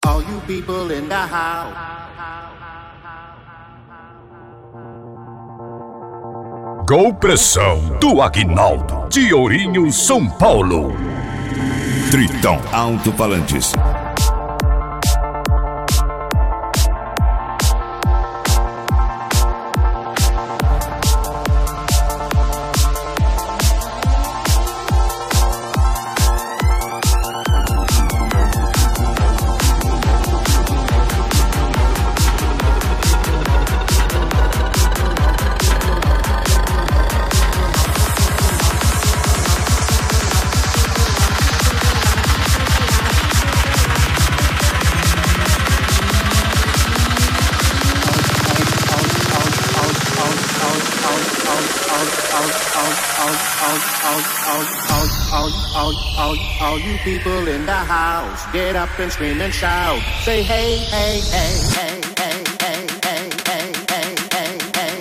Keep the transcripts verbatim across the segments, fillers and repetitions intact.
All you people in the house. Gol Pressão do Aguinaldo, de Ourinho, São Paulo. Tritão Alto-Falantes. All you people in the house, get up and scream and shout. Say hey, hey, hey, hey, hey, hey, hey, hey, hey, hey, hey,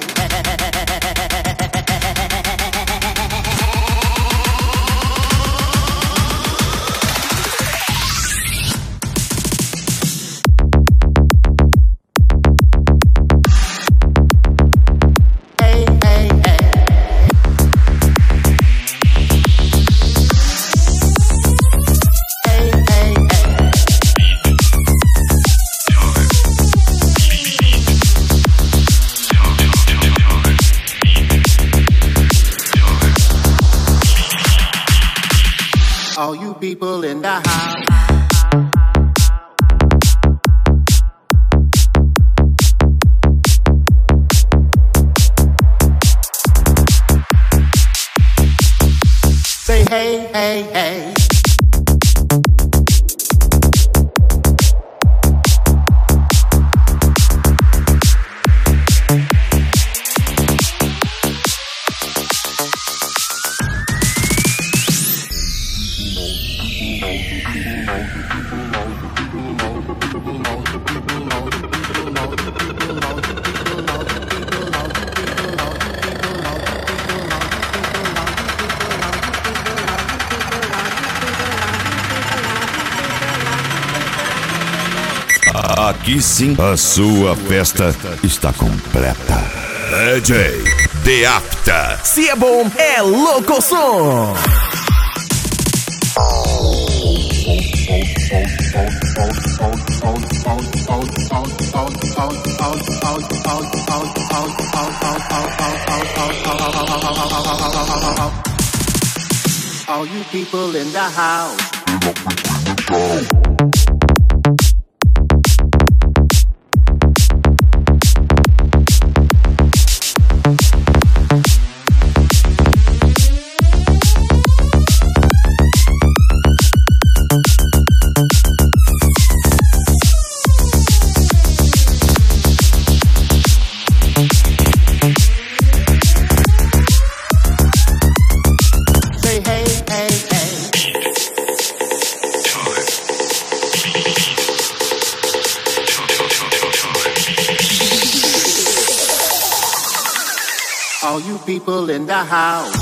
all you people in the house. Say hey, hey, hey. Aqui sim, a sua festa está completa. D J The Apta. Se é bom, é louco som. All you people in the house. All you people in the house.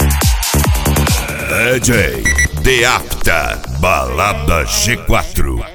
D J The Apta, Balada G quatro.